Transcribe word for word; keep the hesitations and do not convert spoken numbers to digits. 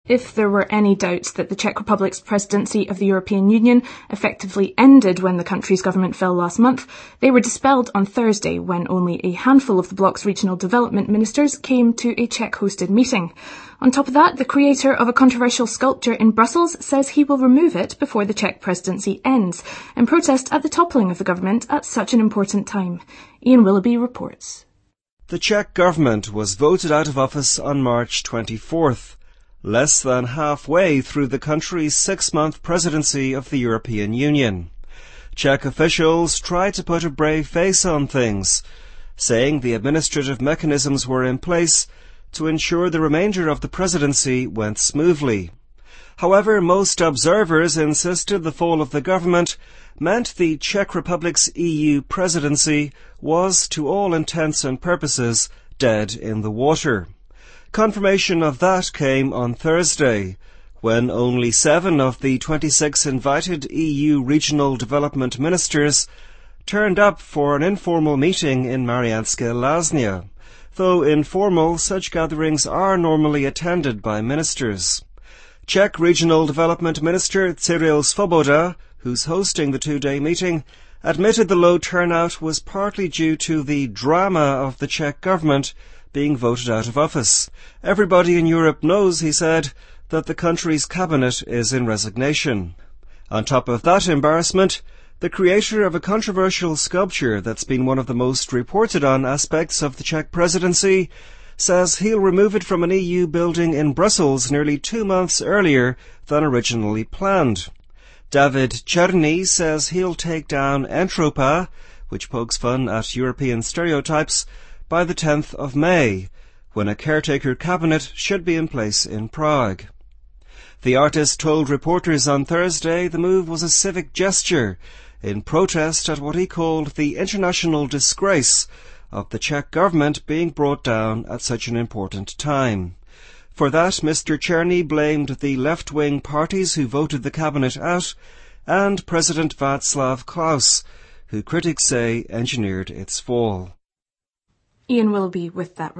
If there were any doubts that the Czech Republic's presidency of the European Union effectively ended when the country's government fell last month, they were dispelled on Thursday when only a handful of the bloc's regional development ministers came to a Czech-hosted meeting. On top of that, the creator of a controversial sculpture in Brussels says he will remove it before the Czech presidency ends, in protest at the toppling of the government at such an important time. Ian Willoughby reports. The Czech government was voted out of office on March twenty-fourth. Less than halfway through the country's six-month presidency of the European Union. Czech officials tried to put a brave face on things, saying the administrative mechanisms were in place to ensure the remainder of the presidency went smoothly. However, most observers insisted the fall of the government meant the Czech Republic's E U presidency was, to all intents and purposes, dead in the water. Confirmation of that came on Thursday, when only seven of the twenty-six invited E U regional development ministers turned up for an informal meeting in Mariánské Lázně, though informal, such gatherings are normally attended by ministers. Czech Regional Development Minister Cyril Svoboda, who's hosting the two-day meeting, admitted the low turnout was partly due to the drama of the Czech government being voted out of office. Everybody in Europe knows, he said, that the country's cabinet is in resignation. On top of that embarrassment, the creator of a controversial sculpture that's been one of the most reported on aspects of the Czech presidency says he'll remove it from an E U building in Brussels nearly two months earlier than originally planned. David Černý says he'll take down Entropa, which pokes fun at European stereotypes, by the tenth of May, when a caretaker cabinet should be in place in Prague. The artist told reporters on Thursday the move was a civic gesture in protest at what he called the international disgrace of the Czech government being brought down at such an important time. For that, Mister Černý blamed the left-wing parties who voted the cabinet out and President Václav Klaus, who critics say engineered its fall. Ian Willoughby with that